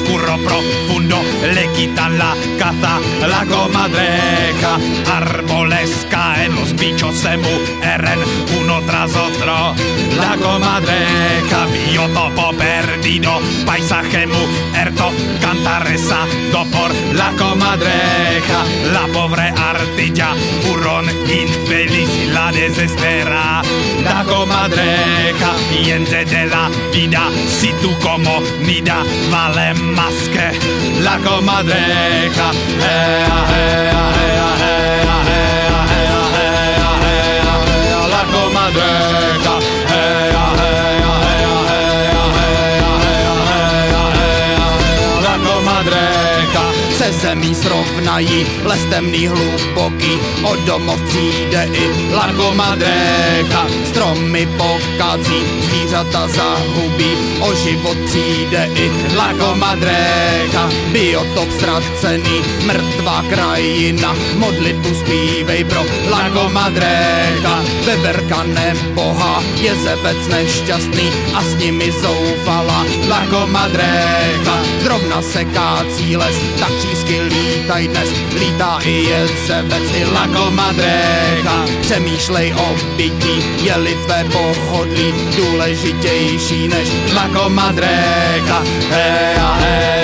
oscuro profundo le quitan la caza, la comadreja. Árboles caen, los bichos se mueren uno tras otro. La comadreja, biotopo perdido, paisaje muerto, canta rezando por la comadreja. La pobre ardilla, burrón infeliz y la desespera. La comadreja, piense de la vida, si tu comida vale más que la comadreja. La comadreja. La comadreja. Se zemí srovnají les temný hluboký, od domov přijde i la comadreja. Stromy pokazí, zvířata zahubí, o život přijde i la comadreja. Biotop ztracený, mrtvá krajina, modlitbu zpívej pro la comadreja. Veverka nebohá, jezevec nešťastný a s nimi zoufala la comadreja. Zrovna se kácí les, tak třísky lítaj dnes, lítá i jezevec i la comadreja. Přemýšlej o bytí, je-li tvé pohodlí důležitější než la comadreja. Heja, heja.